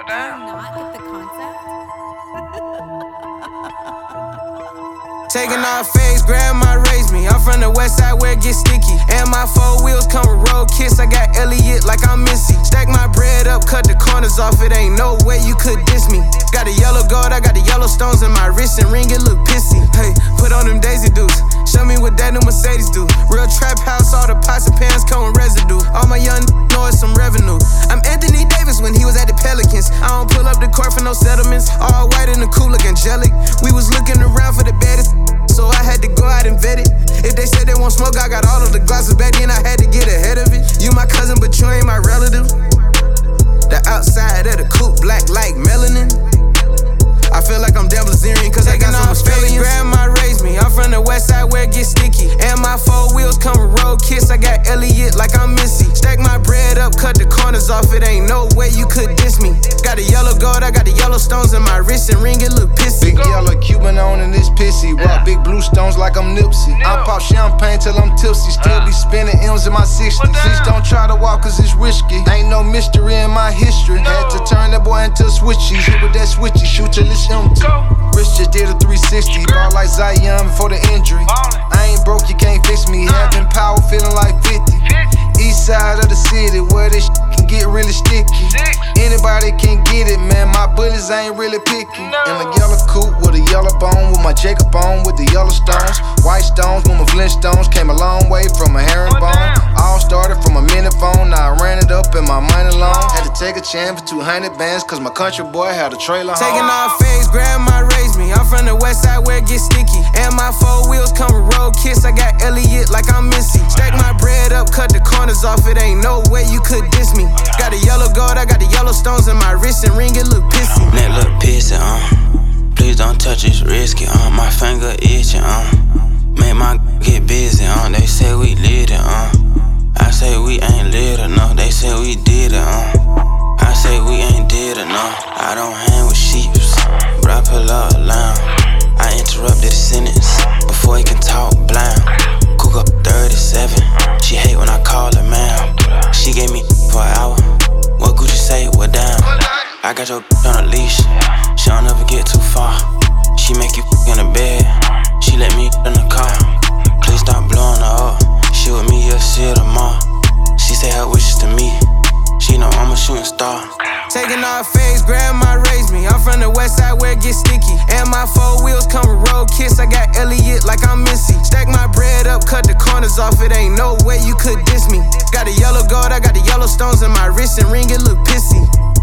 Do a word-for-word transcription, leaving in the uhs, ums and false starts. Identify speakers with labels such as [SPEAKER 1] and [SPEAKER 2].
[SPEAKER 1] Do you not get the concept?
[SPEAKER 2] Taking off face, grandma raised me. I'm from the west side where it gets sticky. And my four wheels come with road kits. I got Elliot like I'm Missy. Stack my bread up, cut the corners off. It ain't no way you could diss me. Got a yellow gold, I got the yellow stones in my wrist and ring. It look pissy. Hey, put on them Daisy Dukes. Show me what that new Mercedes do. Real trap house, all the pots and pans come with residue. All my young know it's some revenue. I'm Anthony Davis when he was at the Pelicans. I don't pull up the court for no settlements. All white in the cool, look angelic. We was looking around for the baddest, so I had to go out and vet it. If they said they won't smoke, I got all of the glasses back then. I had to get ahead of it. You my cousin, but you ain't my relative. The outside of the coupe, black like melanin. I feel like I'm Dan Blazerian, cause I got some Australians. Grandma raised me, I'm from the west side where it gets sticky. And my four wheels come with road kits. I got Elliot like I'm Missy. Stack my bread up, cut the corners off. It ain't no way you could diss me. Got a yellow gold, I got the yellow stones in my wrist and ring. It look pissy.
[SPEAKER 3] Big yellow Cuban on and it's pissy. Rock big blue stones like I'm Nipsey. I pop champagne till I'm tipsy. Still be spinning M's in my sixties. Please don't try to walk cause it's risky. Ain't no mystery in my history. Had to turn that boy into a switchy. Hit with that switchy, shoot till it's empty. Rich just did a three sixty. Ball like Zion before the injury. I ain't broke, you can't fix me. Having power, feeling like fifty. East side of the city where this shit can get really sticky. Anybody can get it, man. My bullets ain't really picky. In a yellow coupe with a yellow bone, with my Jacob on with the yellow stones. White stones with my Flintstones. Came a long way from a herringbone. All started from a minute phone. Now I ran it up in my money loan. Had to take a chance for two hundred bands, cause my country boy had a trailer home.
[SPEAKER 2] Taking off face, grandma raised me. I'm from the west side where it gets sticky. And my four wheels come with road kits. I got Elliot like I'm Missy. Stack my bread up, cut the corners off. It ain't no way you could diss me. Got a yellow gold, I got the yellow stones in my wrist and ring. It look pissy.
[SPEAKER 4] Neck look pissy, uh. Please don't touch, it's risky, uh. My finger itching, uh. Make my get busy, uh. They say we lit it, uh. I say we ain't lit enough. They say we did it, uh. I say we ain't did enough. I don't hang with sheeps, but I pull out a lamb. I interrupted a sentence before he can talk blind. Cook up thirty-seven. She hate when I call her ma'am. She gave me for an hour. What Gucci say? What down? I got your on a leash. She don't ever get too far. She make you in the bed. She let me in the car. Please stop blowing her up. She with me, you'll see her tomorrow. She say her wishes to me. She know I'm a shooting star.
[SPEAKER 2] Taking off face, grandma raised me. I'm from the west side where it gets sticky. And my four wheels come with road kits. I got Elliot like I'm Missy. Stack my bread up, cut the corners off. It ain't no way you could diss me. Got a yellow gold, I got the yellow stones in my wrist and ring. It look pissy.